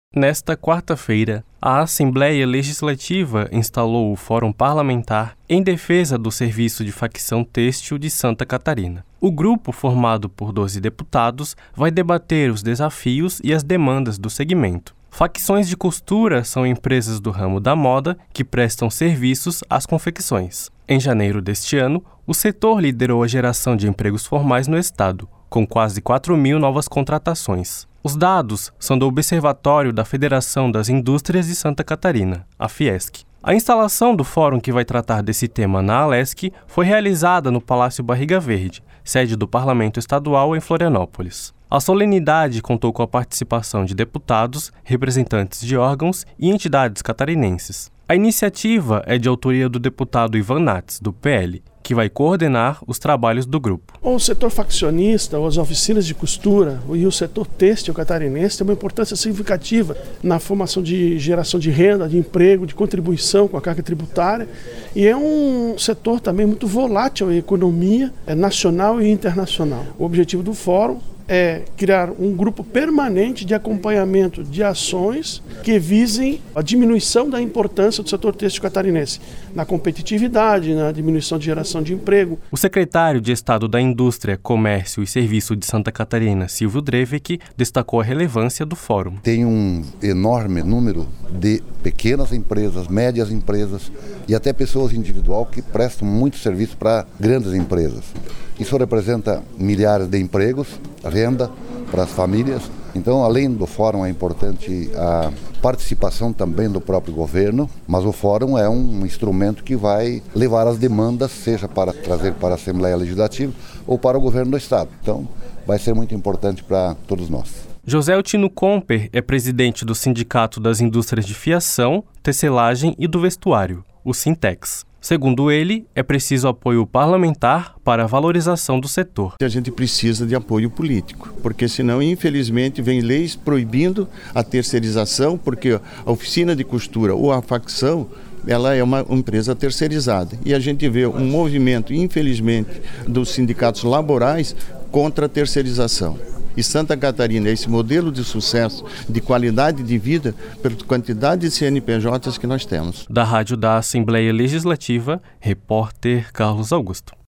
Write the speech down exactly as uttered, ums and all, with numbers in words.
Nesta quarta-feira, a Assembleia Legislativa instalou o Fórum Parlamentar em defesa do Serviço de Facção Têxtil de Santa Catarina. O grupo, formado por doze deputados, vai debater os desafios e as demandas do segmento. Facções de costura são empresas do ramo da moda que prestam serviços às confecções. Em janeiro deste ano, o setor liderou a geração de empregos formais no estado, com quase quatro mil novas contratações. Os dados são do Observatório da Federação das Indústrias de Santa Catarina, a Fiesc. A instalação do fórum que vai tratar desse tema na Alesc foi realizada no Palácio Barriga Verde, sede do Parlamento Estadual em Florianópolis. A solenidade contou com a participação de deputados, representantes de órgãos e entidades catarinenses. A iniciativa é de autoria do deputado Ivan Nats, do P L, que vai coordenar os trabalhos do grupo. O setor faccionista, as oficinas de costura e o setor têxtil catarinense têm uma importância significativa na formação de geração de renda, de emprego, de contribuição com a carga tributária, e é um setor também muito volátil em economia nacional e internacional. O objetivo do fórum é criar um grupo permanente de acompanhamento de ações que visem a diminuição da importância do setor têxtil catarinense, na competitividade, na diminuição de geração de emprego. O secretário de Estado da Indústria, Comércio e Serviço de Santa Catarina, Silvio Drevec, destacou a relevância do fórum. Tem um enorme número de pequenas empresas, médias empresas e até pessoas individuais que prestam muito serviço para grandes empresas. Isso representa milhares de empregos, renda para as famílias. Então, além do fórum, é importante a participação também do próprio governo, mas o fórum é um instrumento que vai levar as demandas, seja para trazer para a Assembleia Legislativa ou para o governo do Estado. Então, vai ser muito importante para todos nós. José Altino Comper é presidente do Sindicato das Indústrias de Fiação, Tecelagem e do Vestuário, o Sintex. Segundo ele, é preciso apoio parlamentar para a valorização do setor. A gente precisa de apoio político, porque senão, infelizmente, vem leis proibindo a terceirização, porque a oficina de costura ou a facção, ela é uma empresa terceirizada. E a gente vê um movimento, infelizmente, dos sindicatos laborais contra a terceirização. E Santa Catarina é esse modelo de sucesso, de qualidade de vida, pela quantidade de C N P Js que nós temos. Da Rádio da Assembleia Legislativa, repórter Carlos Augusto.